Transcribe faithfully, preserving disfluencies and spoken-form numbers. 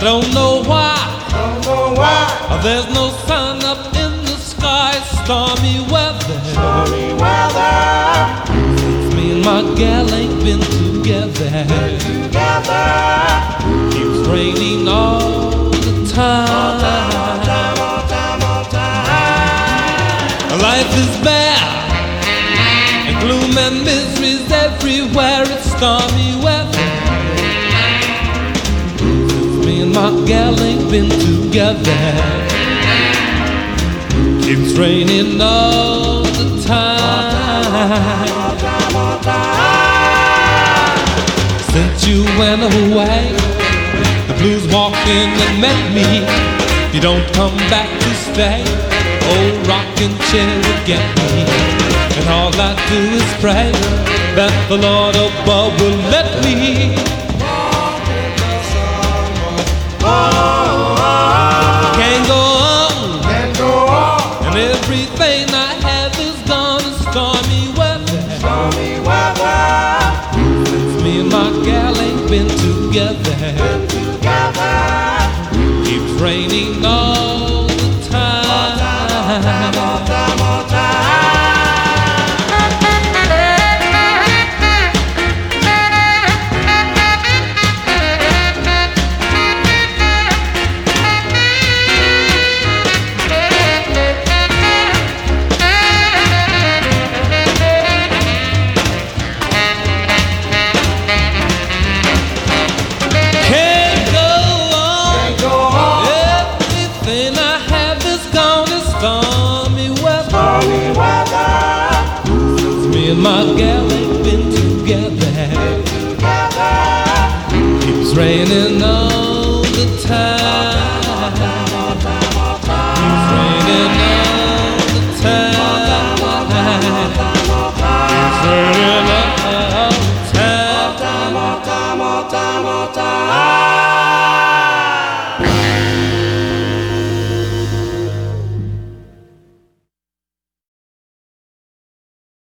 don't know why. Don't know why. There's no sun up in the sky. Stormy weather. Stormy weather. Since me and my gal ain't been together. Been together. Keeps raining all the time. All time, all time, all time, all time. Life is bad, and gloom and misery's everywhere. It's stormy weather. Since me and my gal ain't been together. Keeps raining all the time. All time, all time. Since you went away, the blues walked in and met me. If you don't come back to stay, old rocking chair will get me. And all I do is pray that the Lord above will let me Walk in the summer. Oh, oh, oh. can't go on, Can't go on. and everything I have is gone in stormy weather. Stormy weather. Since me and my gal ain't been together. Been together. Keeps raining all the time. All time, all time, all time. Can't go on. Can't go on. Everything I have is gone in stormy weather. Stormy weather. Since me and my gal ain't been together. Together. Keeps raining on